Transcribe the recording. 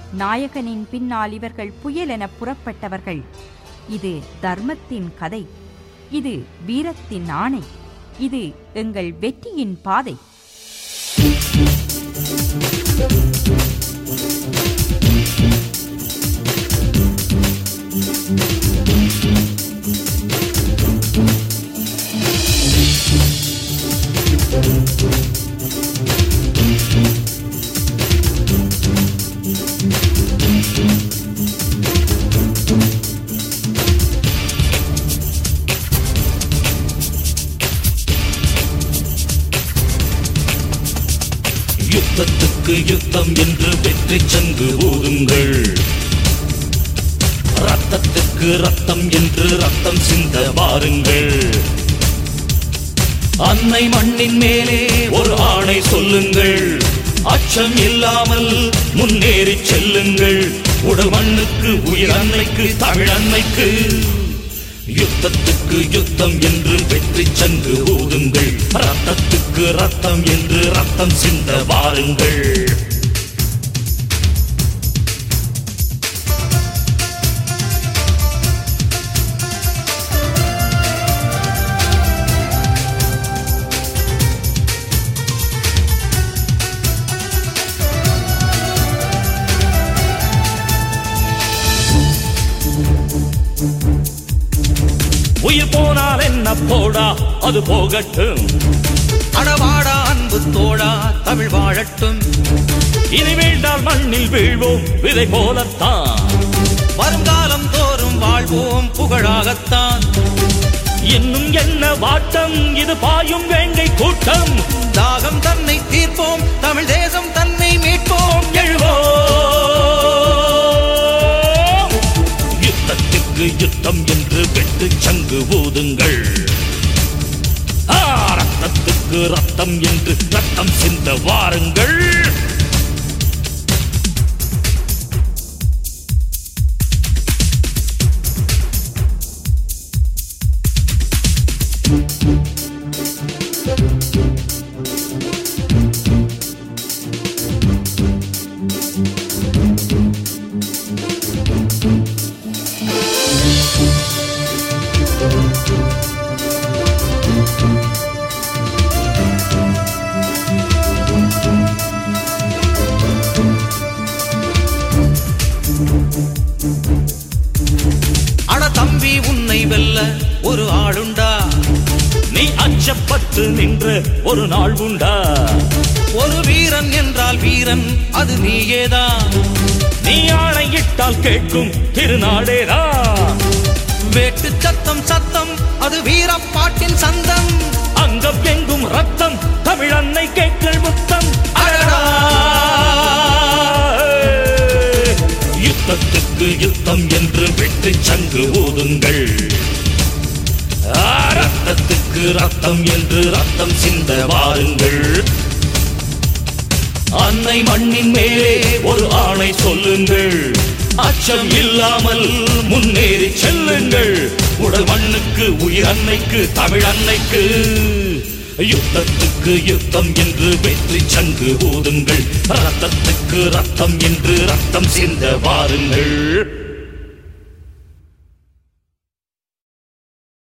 நாயகனின் பின்னால் இவர்கள் புயலென புறப்பட்டவர்கள். இது தர்மத்தின் கதை, இது வீரத்தின் ஆணை, இது எங்கள் வெற்றியின் பாதை. யுத்தத்துக்கு யுத்தம் என்று வெற்றி சங்கு ஊதுங்கள். ரத்தத்துக்கு ரத்தம் என்று ரத்தம் சிந்த வாருங்கள். அன்னை மண்ணின் மேலே ஒரு ஆணை சொல்லுங்கள். அச்சம் இல்லாமல் முன்னேறி செல்லுங்கள். உடல் மண்ணுக்கு, உயிர் அன்னைக்கு, தமிழ் அன்னைக்கு. யுத்தத்துக்கு யுத்தம் என்று வெற்றி சங்கு ஊதுங்கள். ரத்தத்துக்கு ரத்தம் என்று ரத்தம் சிந்த வாருங்கள். உயிர் போனால் என்ன போடா, அது போகட்டும். அடவாடா அன்பு தோடா, தமிழ் வாழட்டும். இனி வீழ்ந்தால் மண்ணில் வீழ்வோம், விதை போலத்தான். வருங்காலம் தோறும் வாழ்வோம், புகழாகத்தான். இன்னும் என்ன வாட்டம், இது பாயும் வேங்கை கூட்டம். தாகம் தன்னை தீர்ப்போம், தமிழ் தேசம் தன்னை மீட்போம். யுத்தத்துக்கு யுத்தம் என்று வெற்றி சங்கு ஊதுங்கள். ரத்தத்துக்கு ரத்தம் என்று ரத்தம் சிந்த வாருங்கள். அட தம்பி, உன்னை வெல்ல ஒரு ஆளுண்டா. நீ அச்சப்பட்டு நின்ற ஒரு நாள் உண்டா. ஒரு வீரன் என்றால் வீரன் அது நீயேதான். நீ ஆணையிட்டால் கேட்கும் திருநாடேரா. வேட்டு சத்தம் சத்தம் அது வீரப்பாட்டின் சந்தம். அங்கம் எங்கும் ரத்தம், தமிழ் அன்னை கேட்கள் முத்தம். அடடா, யுத்தத்துக்கு யுத்தம் என்று வெற்றி சங்கு ஊதுங்கள். ரத்தத்துக்கு ரத்தம் என்று ரத்தம் சிந்த வாருங்கள். அன்னை மண்ணின் மேலே ஒரு ஆணை சொல்லுங்கள். அச்சம் இல்லாமல் முன்னேறி செல்லுங்கள். உடல் மண்ணுக்கு, உயிர் அன்னைக்கு, தமிழ் அன்னைக்கு. யுத்தத்துக்கு யுத்தம் என்று வெற்றி சங்கு ஊதுங்கள். ரத்தத்துக்கு ரத்தம் என்று ரத்தம் சிந்த வாருங்கள்.